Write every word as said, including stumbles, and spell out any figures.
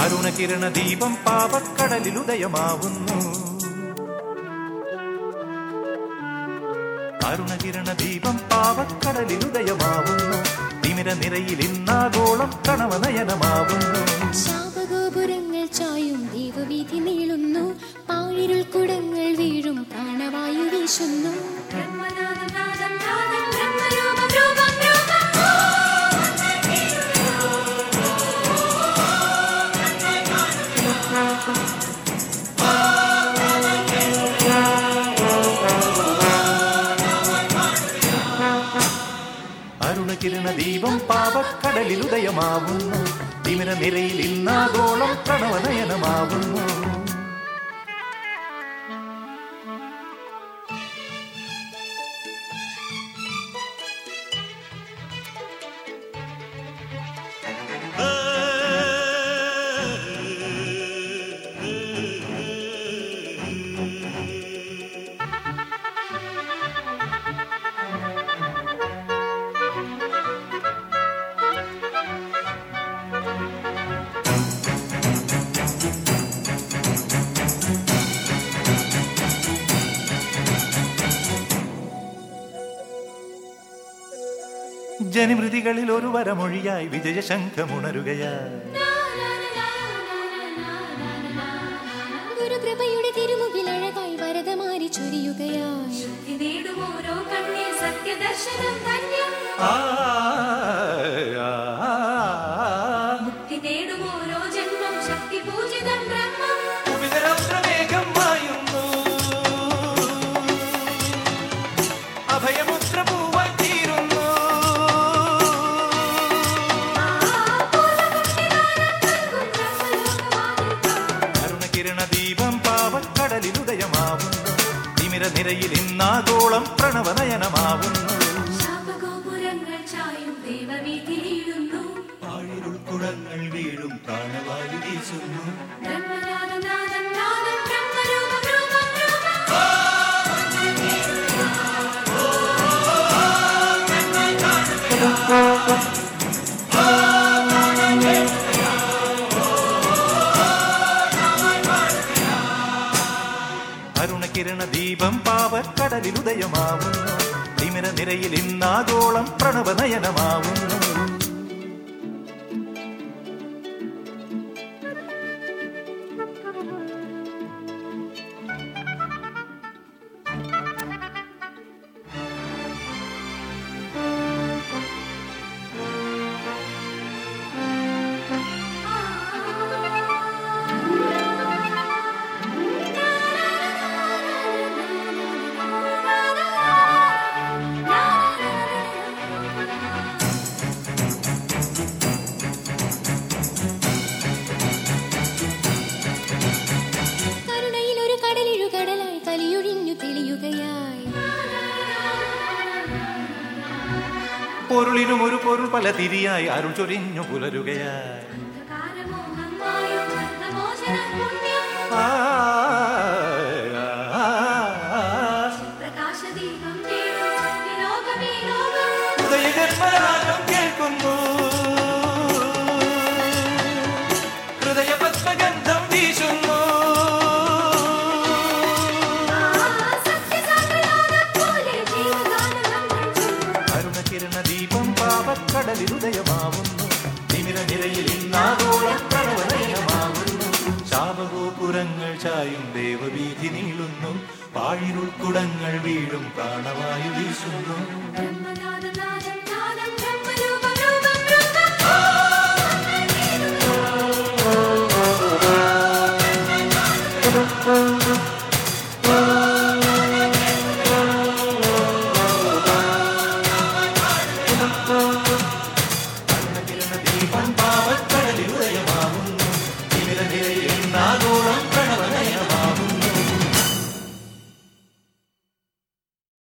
അരുണകിരണ ദീപം പാപക്കടലിലുദയമാവുന്നു. അരുണകിരണ ദീപം പാപക്കടലിലുദയമാവുന്നു. തിമിര നിരയിൽ ഇന്നാഗോളം പ്രണവനയനമാവുന്നു. ശാപഗോപുരങ്ങൾ ചായും ദൈവവീഥി നീളുന്നു. പാഴിരുൾ കുടങ്ങൾ വീഴും പ്രാണവായു വീശുന്നു. അരുണകിരണ ദീപം പാപക്കടലിലുദയമാവുന്നു. തിമിര നിരയിൽ ഇന്നാഗോളം പ്രണവനയനമാവുന്നു. ജനിമൃതികളിൽ ഒരു വരമൊഴിയായി വിജയശംഖമുണരുകയായി. ഗുരുകൃപയുടെ തിരുമുകിൽ അഴകായി വരദമാരി ചൊരിയുകയായി. നിരയിൽ ഇന്നാഗോളം പ്രണവനയനമാവുന്നു. ശാപഗോപുരങ്ങൾ ചായും ദൈവവീഥി നീളുന്നു. പാഴിരുൾ കുടങ്ങൾ വീഴും പ്രാണവായു വീശുന്നു. അരുണകിരണ ദീപം പാപക്കടലിലുദയമാവുന്നു. തിമിര നിരയിൽ ഇന്നാഗോളം പ്രണവനയനമാവുന്നു. പൊരുളിനും ഒരു പൊരുൾ പല തിരിയായി അരുൾ ചൊരിഞ്ഞു പുലരുകയായി. ഉദയജന്മരാഗം കേൾക്കുന്നു. ഹൃദയ പത്മഗന്ധം വീശുന്നു. അരുണകിരണ ദീപം പാപക്കടലിലുദയമാവുന്നു. തിമിര നിരയിൽ ഇന്നാഗോളം പ്രണവനയനമാവുന്നു. ശാപഗോപുരങ്ങൾ ചായും ദേവവീഥി നീളുന്നു. പാഴിരുൾ കുടങ്ങൾ വീഴും പ്രാണവായു വീശുന്നു.